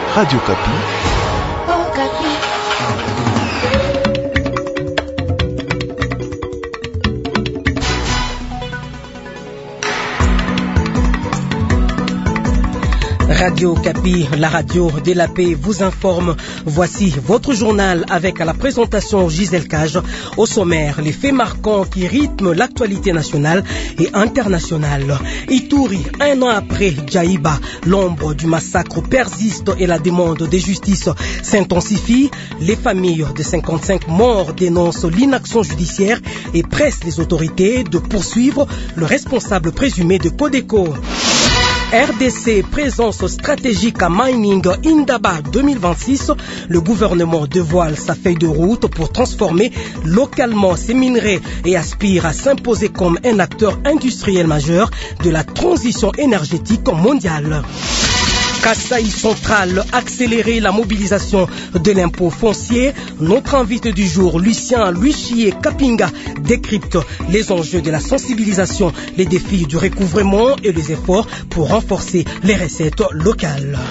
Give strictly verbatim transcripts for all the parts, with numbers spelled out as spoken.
Radio Kapi. Oh, Kapi. Radio Kapi, la radio de la paix, vous informe. Voici votre journal avec à la présentation Gisèle Cage. Au sommaire, les faits marquants qui rythment l'actualité nationale et internationale. Ituri, un an après Djaïba, l'ombre du massacre persiste et la demande de justice s'intensifie. Les familles de cinquante-cinq morts dénoncent l'inaction judiciaire et pressent les autorités de poursuivre le responsable présumé de Codeco. R D C, présence stratégique à Mining Indaba deux mille vingt-six. Le gouvernement dévoile sa feuille de route pour transformer localement ses minerais et aspire à s'imposer comme un acteur industriel majeur de la transition énergétique mondiale. Kasaï Central, accélérer la mobilisation de l'impôt foncier. Notre invité du jour, Lucien Luichier Kapinga, décrypte les enjeux de la sensibilisation, les défis du recouvrement et les efforts pour renforcer les recettes locales.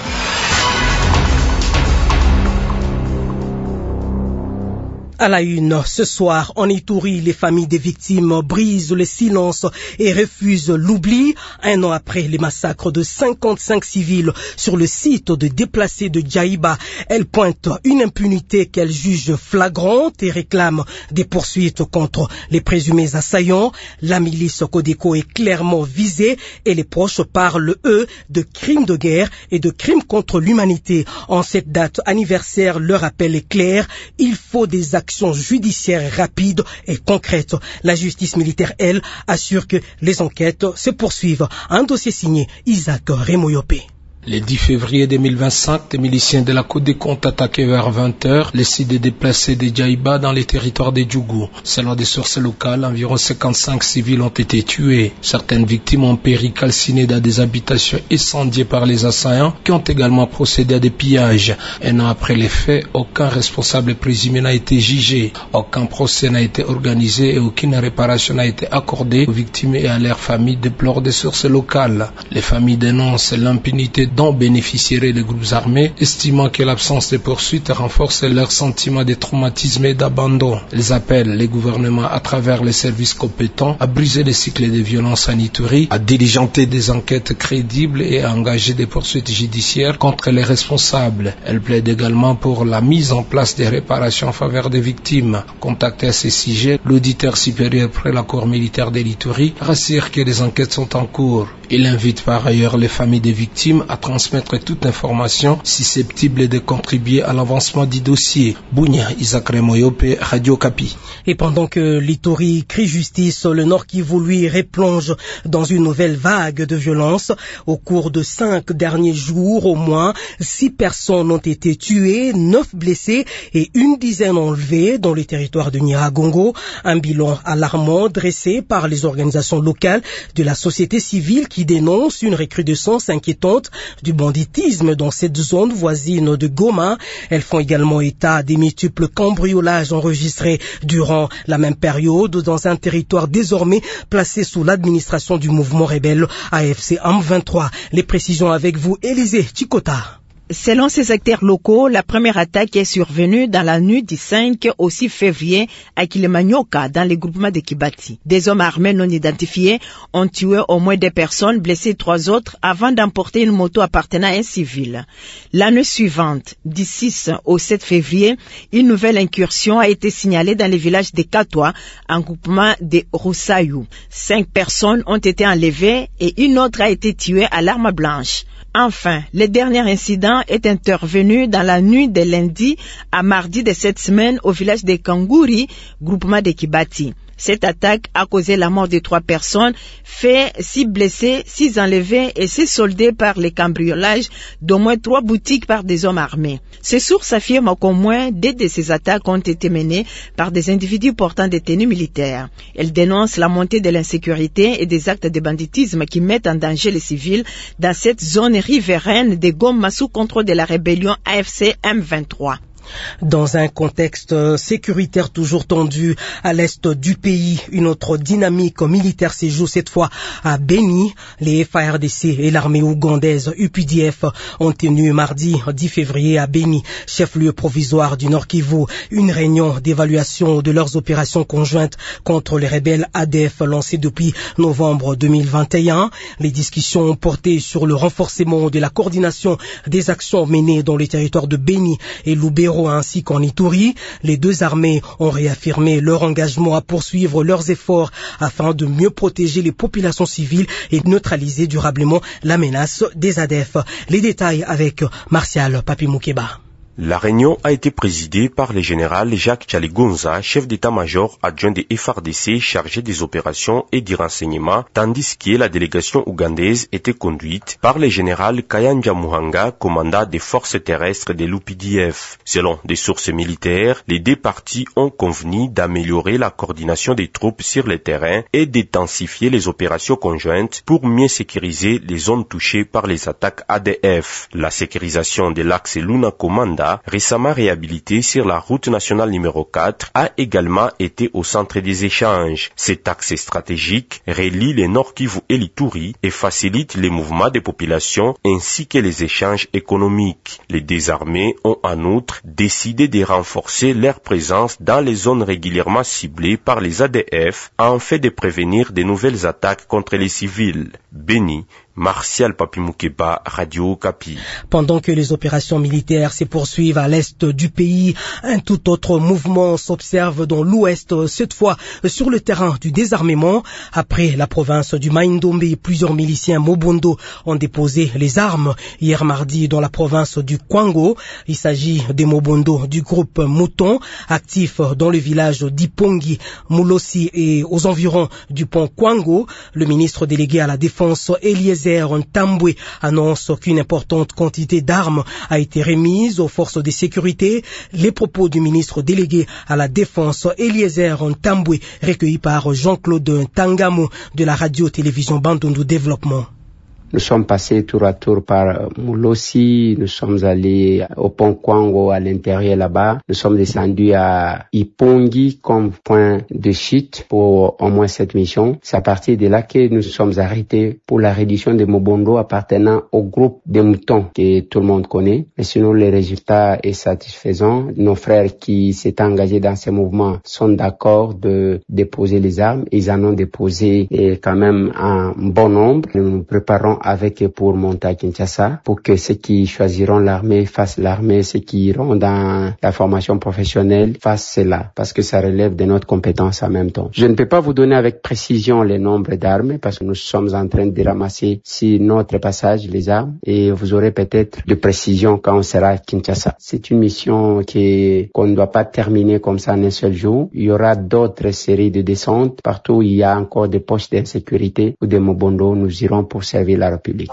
À la une, ce soir, en Ituri, les familles des victimes brisent le silence et refusent l'oubli. Un an après les massacres de cinquante-cinq civils sur le site de déplacés de Djaïba, elles pointent une impunité qu'elles jugent flagrante et réclament des poursuites contre les présumés assaillants. La milice Codeco est clairement visée et les proches parlent, eux, de crimes de guerre et de crimes contre l'humanité. En cette date anniversaire, le rappel est clair, il faut des actions judiciaires rapides et concrètes. La justice militaire, elle, assure que les enquêtes se poursuivent. Un dossier signé Isaac Remoyopé. Le dix février deux mille vingt-cinq, des miliciens de la Codeco ont attaqué vers vingt heures les sites déplacés de Djaïba dans les territoires de Djougou. Selon des sources locales, environ cinquante-cinq civils ont été tués. Certaines victimes ont péri calcinées dans des habitations incendiées par les assaillants qui ont également procédé à des pillages. Un an après les faits, aucun responsable présumé n'a été jugé. Aucun procès n'a été organisé et aucune réparation n'a été accordée aux victimes et à leurs familles, déplorent des sources locales. Les familles dénoncent l'impunité dont bénéficieraient les groupes armés, estimant que l'absence de poursuites renforce leur sentiment de traumatisme et d'abandon. Ils appellent les gouvernements à travers les services compétents à briser les cycles de violence en Ituri, à diligenter des enquêtes crédibles et à engager des poursuites judiciaires contre les responsables. Elle plaide également pour la mise en place des réparations en faveur des victimes. Contacté à ce sujet, l'auditeur supérieur près la Cour militaire de l'Ituri rassure que les enquêtes sont en cours. Il invite par ailleurs les familles des victimes à transmettre toute information susceptible de contribuer à l'avancement du dossier. Bounia Isaac Remoyope, Radio Kapi. Et pendant que l'Ituri crie justice, le Nord Kivu lui replonge dans une nouvelle vague de violence. Au cours de cinq derniers jours, au moins six personnes ont été tuées, neuf blessées et une dizaine enlevées dans le territoire de Nyiragongo. Un bilan alarmant dressé par les organisations locales de la société civile qui dénoncent une recrudescence inquiétante du banditisme dans cette zone voisine de Goma. Elles font également état des multiples cambriolages enregistrés durant la même période dans un territoire désormais placé sous l'administration du mouvement rebelle A F C M vingt-trois. Les précisions avec vous, Élisée Chikota. Selon ces acteurs locaux, la première attaque est survenue dans la nuit du cinq au six février à Kilemanyoka, dans le groupement de Kibati. Des hommes armés non identifiés ont tué au moins deux personnes, blessé trois autres, avant d'emporter une moto appartenant à un civil. L'année suivante, du six au sept février, une nouvelle incursion a été signalée dans le village de Katwa, en groupement de Roussayou. Cinq personnes ont été enlevées et une autre a été tuée à l'arme blanche. Enfin, le dernier incident est intervenu dans la nuit de lundi à mardi de cette semaine au village de Kangouri, groupement de Kibati. Cette attaque a causé la mort de trois personnes, fait six blessés, six enlevés et s'est soldée par le cambriolage d'au moins trois boutiques par des hommes armés. Ces sources affirment qu'au moins deux de ces attaques ont été menées par des individus portant des tenues militaires. Elles dénoncent la montée de l'insécurité et des actes de banditisme qui mettent en danger les civils dans cette zone riveraine de Goma sous contrôle de la rébellion A F C M vingt-trois. Dans un contexte sécuritaire toujours tendu à l'est du pays, une autre dynamique militaire s'est jouée cette fois à Beni. Les F A R D C et l'armée ougandaise U P D F ont tenu mardi dix février à Beni, chef-lieu provisoire du Nord Kivu, une réunion d'évaluation de leurs opérations conjointes contre les rebelles A D F lancées depuis novembre deux mille vingt et un. Les discussions ont porté sur le renforcement de la coordination des actions menées dans les territoires de Beni et Lubero ainsi qu'en Ituri. Les deux armées ont réaffirmé leur engagement à poursuivre leurs efforts afin de mieux protéger les populations civiles et neutraliser durablement la menace des A D F. Les détails avec Martial Papi-Moukeba. La réunion a été présidée par le général Jacques Chaligunza, chef d'état-major adjoint des F A R D C chargé des opérations et du renseignement, tandis que la délégation ougandaise était conduite par le général Kayanja Muhanga, commandant des forces terrestres de l'U P D F. Selon des sources militaires, les deux parties ont convenu d'améliorer la coordination des troupes sur le terrain et d'intensifier les opérations conjointes pour mieux sécuriser les zones touchées par les attaques A D F. La sécurisation de l'axe Luna Komanda, récemment réhabilité sur la route nationale numéro quatre, a également été au centre des échanges. Cet axe stratégique relie les Nord Kivu et l'Ituri et facilite les mouvements des populations ainsi que les échanges économiques. Les deux armées ont en outre décidé de renforcer leur présence dans les zones régulièrement ciblées par les A D F afin de prévenir de nouvelles attaques contre les civils. Beni, Martial Papi-Moukeba, Radio Okapi. Pendant que les opérations militaires se poursuivent à l'est du pays, un tout autre mouvement s'observe dans l'ouest, cette fois sur le terrain du désarmement. Après la province du Maïndombe, plusieurs miliciens Mobondo ont déposé les armes hier mardi dans la province du Kwango. Il s'agit des Mobondo du groupe Mouton, actifs dans le village d'Ipongi, Moulosi et aux environs du pont Kwango. Le ministre délégué à la défense, Eliezer Ntambwe, annonce qu'une importante quantité d'armes a été remise aux forces de sécurité. Les propos du ministre délégué à la défense, Eliezer Ntambwe, recueillis par Jean-Claude Tangamou de la radio-télévision Bandundu Développement. Nous sommes passés tour à tour par Moulosi, nous sommes allés au pont Kwango à l'intérieur là-bas, nous sommes descendus à Ipongi comme point de chute pour au moins cette mission. C'est à partir de là que nous sommes arrêtés pour la reddition de Mobondo appartenant au groupe des moutons que tout le monde connaît. Et sinon, le résultat est satisfaisant. Nos frères qui s'étaient engagés dans ces mouvements sont d'accord de déposer les armes. Ils en ont déposé quand même un bon nombre. Nous nous préparons avec eux pour monter à Kinshasa, pour que ceux qui choisiront l'armée fassent l'armée, ceux qui iront dans la formation professionnelle fassent cela, parce que ça relève de notre compétence en même temps. Je ne peux pas vous donner avec précision les nombres d'armes, parce que nous sommes en train de ramasser sur notre passage les armes, et vous aurez peut-être de précision quand on sera à Kinshasa. C'est une mission qui, qu'on ne doit pas terminer comme ça en un seul jour. Il y aura d'autres séries de descentes. Partout où il y a encore des postes d'insécurité ou des Mobondo, nous irons pour servir la République.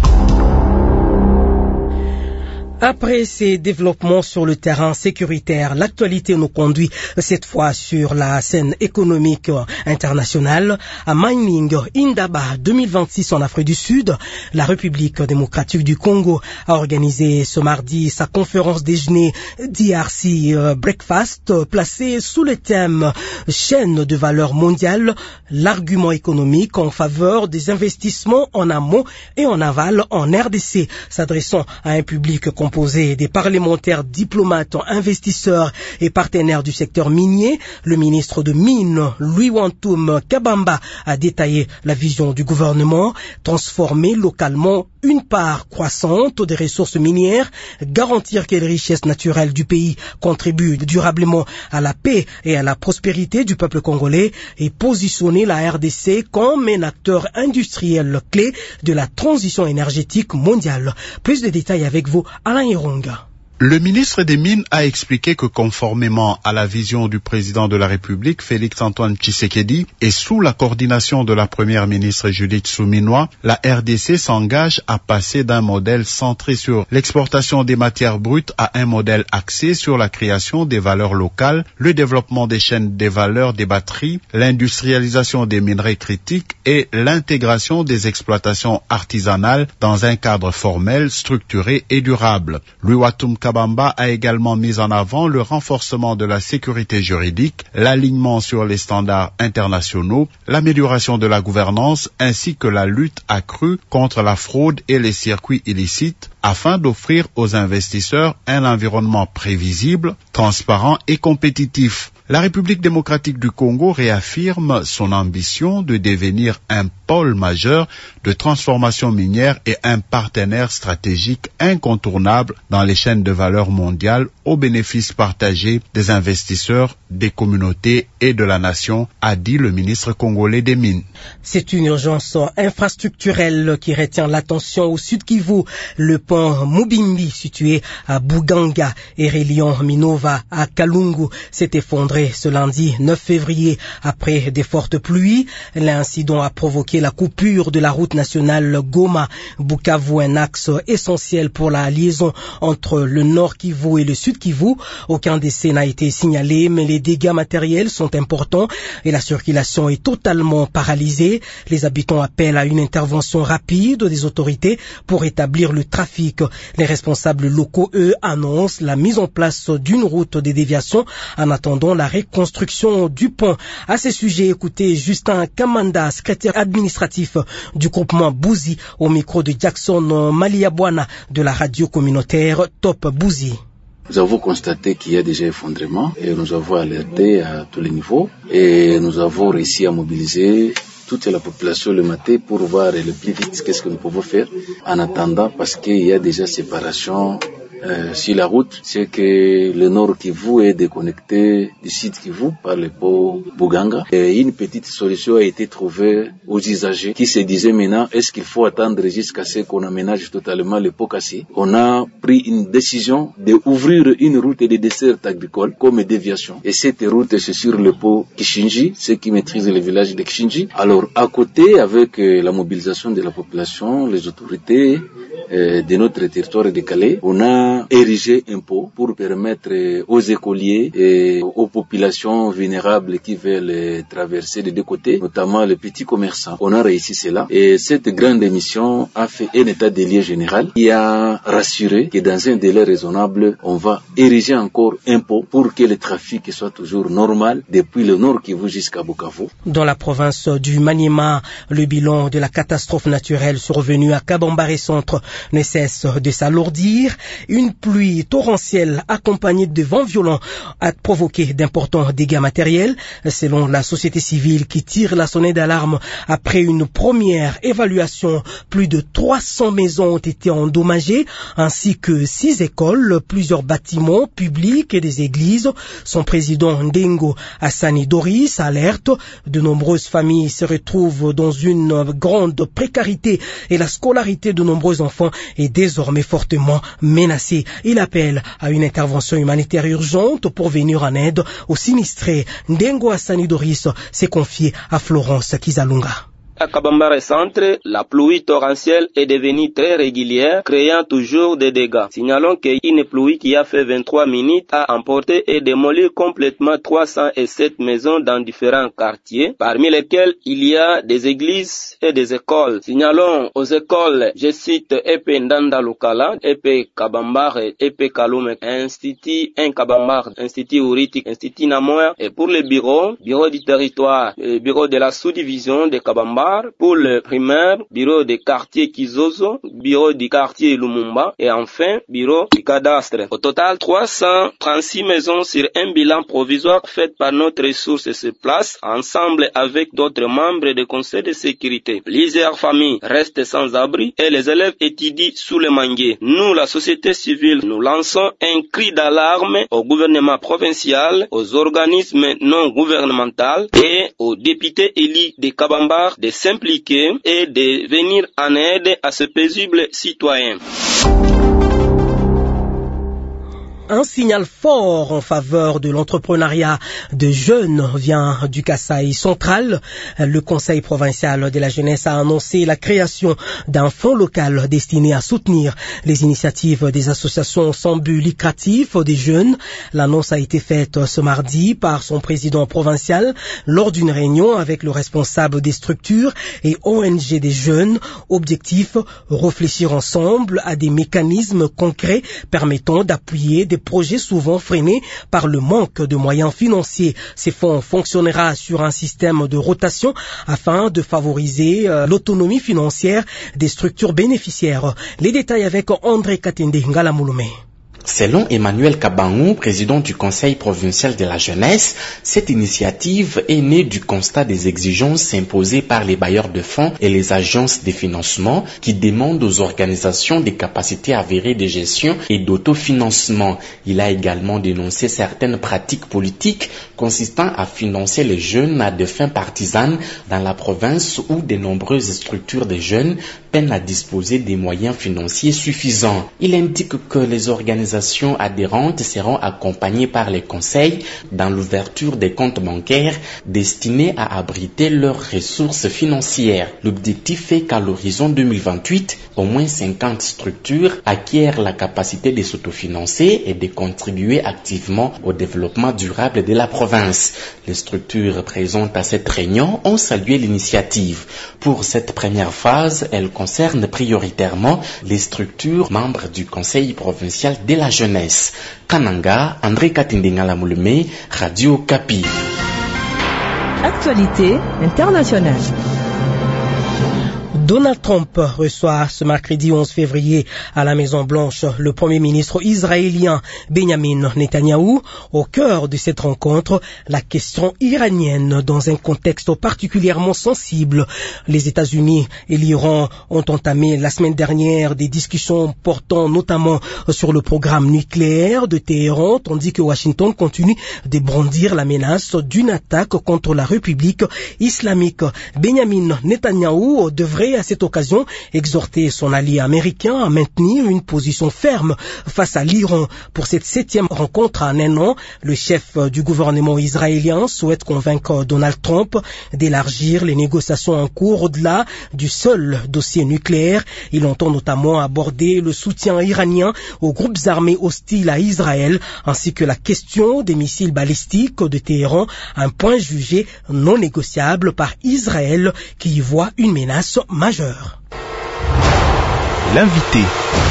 Après ces développements sur le terrain sécuritaire, l'actualité nous conduit cette fois sur la scène économique internationale. À Mining Indaba deux mille vingt-six en Afrique du Sud, la République démocratique du Congo a organisé ce mardi sa conférence déjeuner D R C Breakfast, placée sous le thème chaîne de valeur mondiale, l'argument économique en faveur des investissements en amont et en aval en R D C, s'adressant à un public composé des parlementaires, diplomates, investisseurs et partenaires du secteur minier. Le ministre de Mines, Louis Wantoum Kabamba, a détaillé la vision du gouvernement: transformer localement une part croissante des ressources minières, garantir que les richesses naturelles du pays contribuent durablement à la paix et à la prospérité du peuple congolais, et positionner la R D C comme un acteur industriel clé de la transition énergétique mondiale. Plus de détails avec vous, Alain Ironga. Le ministre des Mines a expliqué que conformément à la vision du président de la République, Félix-Antoine Tshisekedi, et sous la coordination de la première ministre Judith Suminwa, la R D C s'engage à passer d'un modèle centré sur l'exportation des matières brutes à un modèle axé sur la création des valeurs locales, le développement des chaînes des valeurs des batteries, l'industrialisation des minerais critiques et l'intégration des exploitations artisanales dans un cadre formel, structuré et durable. Louis Wantoum Kabamba a également mis en avant le renforcement de la sécurité juridique, l'alignement sur les standards internationaux, l'amélioration de la gouvernance ainsi que la lutte accrue contre la fraude et les circuits illicites afin d'offrir aux investisseurs un environnement prévisible, transparent et compétitif. La République démocratique du Congo réaffirme son ambition de devenir un pôle majeur de transformation minière et un partenaire stratégique incontournable dans les chaînes de valeur mondiales au bénéfice partagé des investisseurs, des communautés et de la nation, a dit le ministre congolais des Mines. C'est une urgence infrastructurelle qui retient l'attention au sud Kivu. Le pont Mubimbi, situé à Buganga et reliant Minova à Kalungu, s'est effondré ce lundi neuf février après des fortes pluies. L'incident a provoqué la coupure de la route nationale Goma-Bukavu, un axe essentiel pour la liaison entre le nord Kivu et le sud Kivu. Aucun décès n'a été signalé, mais les dégâts matériels sont importants et la circulation est totalement paralysée. Les habitants appellent à une intervention rapide des autorités pour établir le trafic. Les responsables locaux, eux, annoncent la mise en place d'une route de déviation en attendant la reconstruction du pont. À ce sujet, écoutez Justin Kamanda, secrétaire administratif du groupement Bouzi, au micro de Jackson Maliabwana de la radio communautaire Top Bouzi. Nous avons constaté qu'il y a déjà effondrement et nous avons alerté à tous les niveaux et nous avons réussi à mobiliser toute la population le matin pour voir le plus vite qu'est-ce que nous pouvons faire en attendant, parce qu'il y a déjà séparation Euh, sur la route, c'est que le nord Kivu est déconnecté du sud Kivu par le pont Buganga. Et une petite solution a été trouvée aux usagers qui se disaient maintenant, est-ce qu'il faut attendre jusqu'à ce qu'on aménage totalement le pont cassé? On a pris une décision d'ouvrir une route de dessert agricole comme déviation. Et cette route, c'est sur le pont Kishinji, ceux qui maîtrisent le village de Kishinji. Alors, à côté, avec euh, la mobilisation de la population, les autorités euh, de notre territoire de Calais, on a érigé un pont pour permettre aux écoliers et aux populations vulnérables qui veulent traverser des deux côtés, notamment les petits commerçants. On a réussi cela et cette grande émission a fait un état des lieux général qui a rassuré que dans un délai raisonnable, on va ériger encore un pont pour que le trafic soit toujours normal depuis le nord Kivu jusqu'à Bukavu. Dans la province du Maniema, le bilan de la catastrophe naturelle survenue à Kabambare Centre ne cesse de s'alourdir. Une pluie torrentielle accompagnée de vents violents a provoqué d'importants dégâts matériels. Selon la société civile qui tire la sonnette d'alarme après une première évaluation, plus de trois cents maisons ont été endommagées, ainsi que six écoles, plusieurs bâtiments publics et des églises. Son président Ndengo Hassani Doris alerte. De nombreuses familles se retrouvent dans une grande précarité et la scolarité de nombreux enfants est désormais fortement menacée. Il appelle à une intervention humanitaire urgente pour venir en aide aux sinistrés. Ndengo Hassani Doris s'est confié à Florence Kizalunga. À Kabambare Centre, la pluie torrentielle est devenue très régulière, créant toujours des dégâts. Signalons qu'une pluie qui a fait vingt-trois minutes a emporté et démoli complètement trois cent sept maisons dans différents quartiers, parmi lesquels il y a des églises et des écoles. Signalons aux écoles, je cite E P Ndanda Lukala, E P Kabambare, E P Kalume, Institut un Kabambare, Institut Uritik, Institut Namoya, et pour les bureaux, bureau du territoire, bureau de la sous-division de Kabambare, pour le primaire, bureau du quartier Kizozo, bureau du quartier Lumumba et enfin, bureau du cadastre. Au total, trois cent trente-six maisons sur un bilan provisoire fait par notre ressource se placent ensemble avec d'autres membres du conseil de sécurité. Plusieurs familles restent sans abri et les élèves étudient sous le manguier. Nous, la société civile, nous lançons un cri d'alarme au gouvernement provincial, aux organismes non gouvernementaux et aux députés élus de Kabambare de s'impliquer et de venir en aide à ce paisible citoyen. Un signal fort en faveur de l'entrepreneuriat de jeunes vient du Kasaï central. Le Conseil provincial de la jeunesse a annoncé la création d'un fonds local destiné à soutenir les initiatives des associations sans but lucratif des jeunes. L'annonce a été faite ce mardi par son président provincial lors d'une réunion avec le responsable des structures et O N G des jeunes. Objectif, réfléchir ensemble à des mécanismes concrets permettant d'appuyer des projets souvent freinés par le manque de moyens financiers. Ces fonds fonctionnera sur un système de rotation afin de favoriser euh, l'autonomie financière des structures bénéficiaires. Les détails avec André Katende Ngalamouloumé. Selon Emmanuel Kabangou, président du Conseil provincial de la jeunesse, cette initiative est née du constat des exigences imposées par les bailleurs de fonds et les agences de financement qui demandent aux organisations des capacités avérées de gestion et d'autofinancement. Il a également dénoncé certaines pratiques politiques consistant à financer les jeunes à des fins partisanes dans la province où de nombreuses structures de jeunes peinent à disposer des moyens financiers suffisants. Il indique que les organisations adhérentes seront accompagnées par les conseils dans l'ouverture des comptes bancaires destinés à abriter leurs ressources financières. L'objectif est qu'à l'horizon deux mille vingt-huit, au moins cinquante structures acquièrent la capacité de s'autofinancer et de contribuer activement au développement durable de la province. Les structures présentes à cette réunion ont salué l'initiative. Pour cette première phase, elle concerne prioritairement les structures membres du Conseil provincial de la jeunesse. Kananga, André Katindengala-Moulumé, Radio Kapi. Actualité internationale. Donald Trump reçoit ce mercredi onze février à la Maison-Blanche le Premier ministre israélien Benjamin Netanyahou. Au cœur de cette rencontre, la question iranienne dans un contexte particulièrement sensible. Les États-Unis et l'Iran ont entamé la semaine dernière des discussions portant notamment sur le programme nucléaire de Téhéran, tandis que Washington continue de brandir la menace d'une attaque contre la République islamique. Benjamin Netanyahou devrait à cette occasion exhorter son allié américain à maintenir une position ferme face à l'Iran. Pour cette septième rencontre en un an, le chef du gouvernement israélien souhaite convaincre Donald Trump d'élargir les négociations en cours au-delà du seul dossier nucléaire. Il entend notamment aborder le soutien iranien aux groupes armés hostiles à Israël, ainsi que la question des missiles balistiques de Téhéran, un point jugé non négociable par Israël qui y voit une menace majeure. L'invité.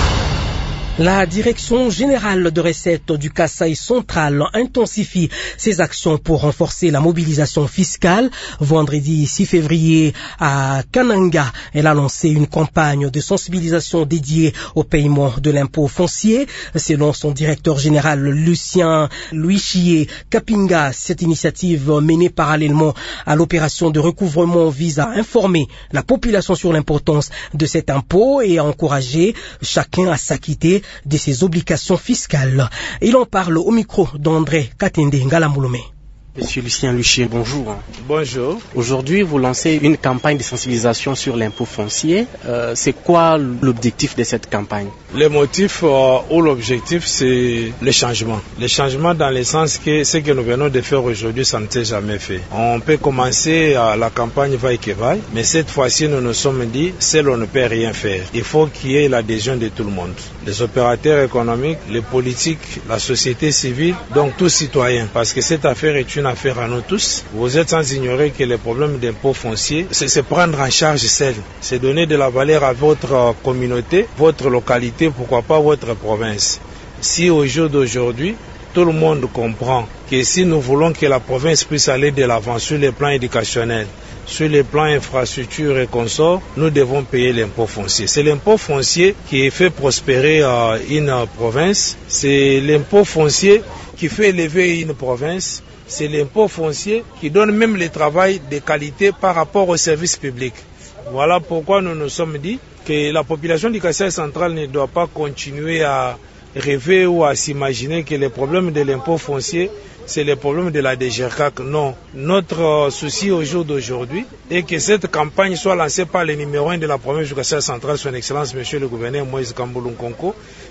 La direction générale de recettes du Kasaï central intensifie ses actions pour renforcer la mobilisation fiscale. Vendredi six février à Kananga, elle a lancé une campagne de sensibilisation dédiée au paiement de l'impôt foncier. Selon son directeur général Lucien Louis Kapinga, cette initiative menée parallèlement à l'opération de recouvrement vise à informer la population sur l'importance de cet impôt et à encourager chacun à s'acquitter de ses obligations fiscales. Il en parle au micro d'André Katende Ngalamouloumé. Monsieur Lucien Luchier, bonjour. Bonjour. Aujourd'hui, vous lancez une campagne de sensibilisation sur l'impôt foncier. Euh, c'est quoi l'objectif de cette campagne? Le motif euh, ou l'objectif, c'est le changement. Le changement dans le sens que ce que nous venons de faire aujourd'hui, ça ne s'est jamais fait. On peut commencer à la campagne vaille que vaille, mais cette fois-ci, nous nous sommes dit, seul on ne peut rien faire. Il faut qu'il y ait l'adhésion de tout le monde. Les opérateurs économiques, les politiques, la société civile, donc tous citoyens. Parce que cette affaire est une affaire à nous tous. Vous êtes sans ignorer que le problème d'impôt foncier, c'est prendre en charge seul. C'est donner de la valeur à votre communauté, votre localité, pourquoi pas votre province. Si au jour d'aujourd'hui, tout le monde comprend que si nous voulons que la province puisse aller de l'avant sur les plans éducationnels, sur les plans infrastructures et consorts, nous devons payer l'impôt foncier. C'est l'impôt foncier qui fait prospérer euh, une province. C'est l'impôt foncier qui fait élever une province. C'est l'impôt foncier qui donne même le travail de qualité par rapport aux services publics. Voilà pourquoi nous nous sommes dit que la population du Kasaï central ne doit pas continuer à rêver ou à s'imaginer que le problème de l'impôt foncier, c'est le problème de la D G R C A C. Non. Notre souci au jour d'aujourd'hui est que cette campagne soit lancée par le numéro un de la province du Kasaï central, son Excellence, Monsieur le gouverneur Moïse Kamboulou Nkonko.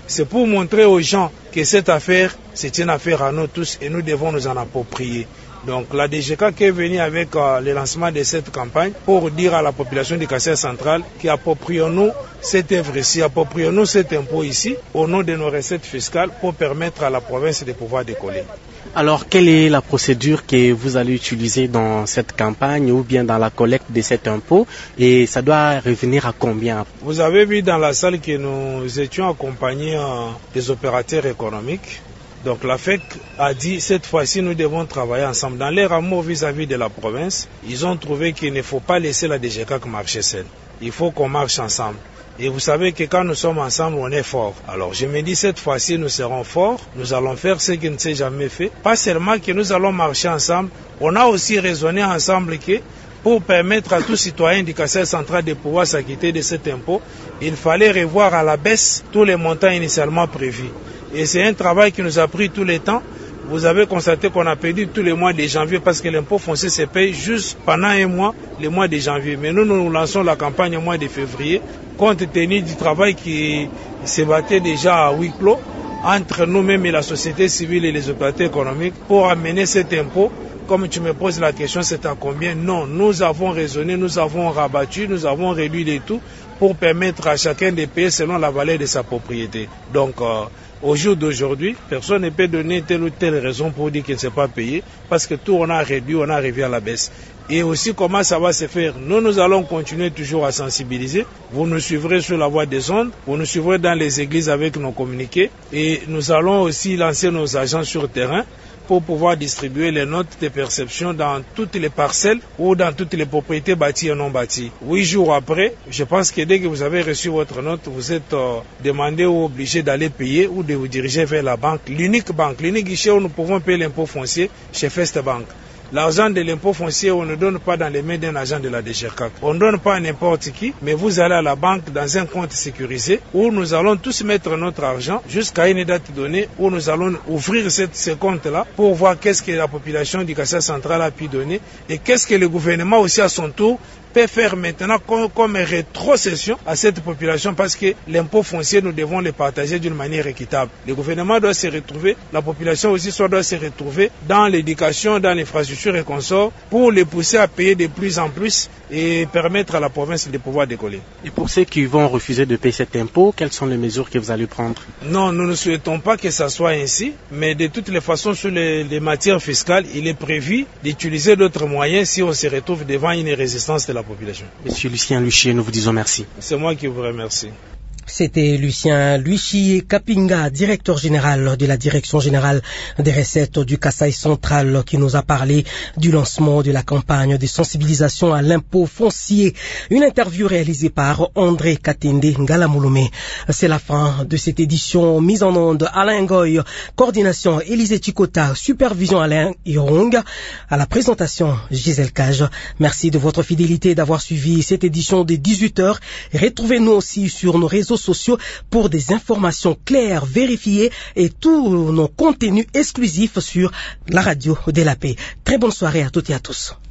C'est pour montrer aux gens que cette affaire, c'est une affaire à nous tous et nous devons nous en approprier. Donc la D G C A qui est venue avec euh, le lancement de cette campagne pour dire à la population du Kasai central qu'approprions-nous cette œuvre ici, approprions-nous cet impôt ici au nom de nos recettes fiscales pour permettre à la province de pouvoir décoller. Alors, quelle est la procédure que vous allez utiliser dans cette campagne ou bien dans la collecte de cet impôt et ça doit revenir à combien? Vous avez vu dans la salle que nous étions accompagnés euh, des opérateurs économiques. Donc la F E C a dit cette fois-ci nous devons travailler ensemble. Dans les amours vis-à-vis de la province, ils ont trouvé qu'il ne faut pas laisser la D G C A marcher seule. Il faut qu'on marche ensemble. Et vous savez que quand nous sommes ensemble, on est fort. Alors je me dis cette fois-ci nous serons forts, nous allons faire ce qui ne s'est jamais fait. Pas seulement que nous allons marcher ensemble, on a aussi raisonné ensemble que pour permettre à tout citoyen du Kasai central de pouvoir s'acquitter de cet impôt, il fallait revoir à la baisse tous les montants initialement prévus. Et c'est un travail qui nous a pris tout le temps. Vous avez constaté qu'on a perdu tous les mois de janvier parce que l'impôt foncier se paye juste pendant un mois, le mois de janvier. Mais nous, nous lançons la campagne au mois de février, compte tenu du travail qui se battait déjà à huis clos entre nous-mêmes et la société civile et les opérateurs économiques pour amener cet impôt. Comme tu me poses la question, c'est à combien? Non, nous avons raisonné, nous avons rabattu, nous avons réduit les tout pour permettre à chacun de payer selon la valeur de sa propriété. Donc, euh, au jour d'aujourd'hui, personne ne peut donner telle ou telle raison pour dire qu'il ne s'est pas payé parce que tout on a réduit, on a revu à la baisse. Et aussi comment ça va se faire? Nous, nous allons continuer toujours à sensibiliser. Vous nous suivrez sur la voie des ondes, vous nous suivrez dans les églises avec nos communiqués et nous allons aussi lancer nos agents sur le terrain pour pouvoir distribuer les notes de perception dans toutes les parcelles ou dans toutes les propriétés bâties et non bâties. Huit jours après, je pense que dès que vous avez reçu votre note, vous êtes euh, demandé ou obligé d'aller payer ou de vous diriger vers la banque. L'unique banque, l'unique guichet où nous pouvons payer l'impôt foncier, chez First Bank. L'argent de l'impôt foncier, on ne donne pas dans les mains d'un agent de la D G C A. On ne donne pas à n'importe qui, mais vous allez à la banque dans un compte sécurisé où nous allons tous mettre notre argent jusqu'à une date donnée où nous allons ouvrir cette, ce compte-là pour voir qu'est-ce que la population du Kasai central a pu donner et qu'est-ce que le gouvernement aussi à son tour peut faire maintenant comme, comme rétrocession à cette population parce que l'impôt foncier, nous devons le partager d'une manière équitable. Le gouvernement doit se retrouver, la population aussi soit doit se retrouver dans l'éducation, dans l'infrastructure et consorts pour les pousser à payer de plus en plus et permettre à la province de pouvoir décoller. Et pour ceux qui vont refuser de payer cet impôt, quelles sont les mesures que vous allez prendre? Non, nous ne souhaitons pas que ça soit ainsi, mais de toutes les façons sur les, les matières fiscales, il est prévu d'utiliser d'autres moyens si on se retrouve devant une résistance de la population. Monsieur Lucien Luchier, nous vous disons merci. C'est moi qui vous remercie. C'était Lucien Luchier Kapinga, directeur général de la Direction générale des recettes du Kasai central, qui nous a parlé du lancement de la campagne de sensibilisation à l'impôt foncier. Une interview réalisée par André Katende Ngalamouloumé. C'est la fin de cette édition mise en onde. Alain Goy, coordination Élisée Chikota, supervision Alain Irong, à la présentation Gisèle Cage. Merci de votre fidélité d'avoir suivi cette édition de dix-huit heures. Retrouvez-nous aussi sur nos réseaux sociaux pour des informations claires, vérifiées et tous nos contenus exclusifs sur la radio de la paix. Très bonne soirée à toutes et à tous.